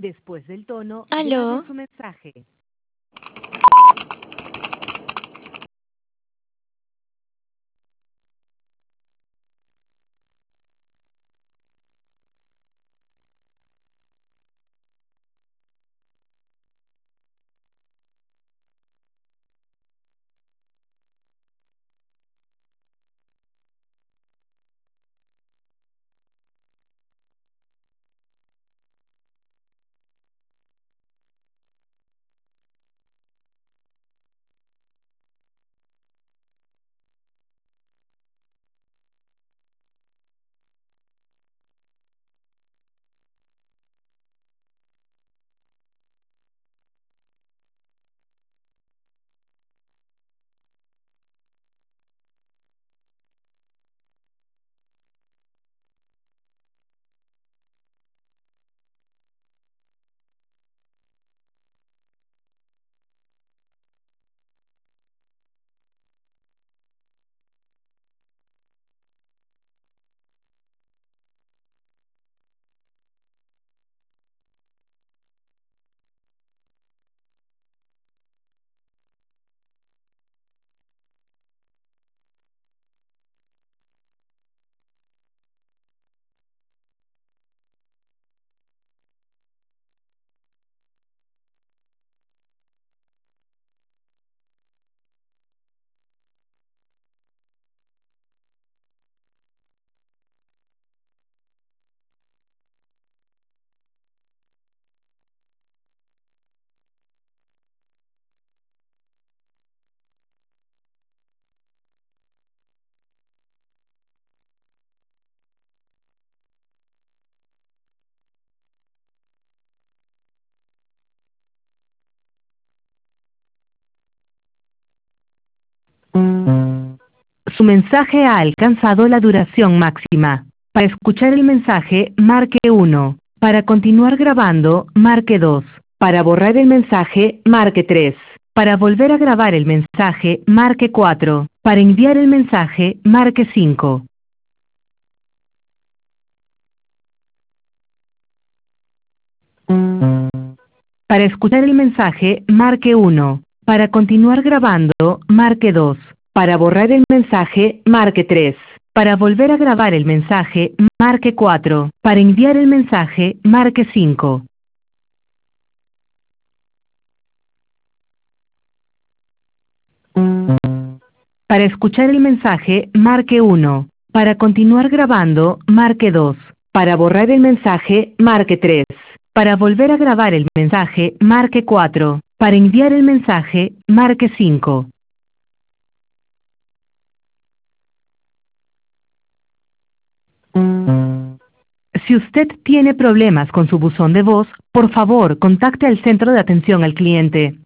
Después del tono, grabe ¿Aló? su mensaje. Su mensaje ha alcanzado la duración máxima. Para escuchar el mensaje, marque 1. Para continuar grabando, marque 2. Para borrar el mensaje, marque 3. Para volver a grabar el mensaje, marque 4. Para enviar el mensaje, marque 5. Para escuchar el mensaje, marque 1. Para continuar grabando, marque 2. Para borrar el mensaje, marque 3. Para volver a grabar el mensaje, marque 4. Para enviar el mensaje, marque 5. Para escuchar el mensaje, marque 1. Para continuar grabando, marque 2. Para borrar el mensaje, marque 3. Para volver a grabar el mensaje, marque 4. Para enviar el mensaje, marque 5. Si usted tiene problemas con su buzón de voz, por favor, contacte al centro de atención al cliente.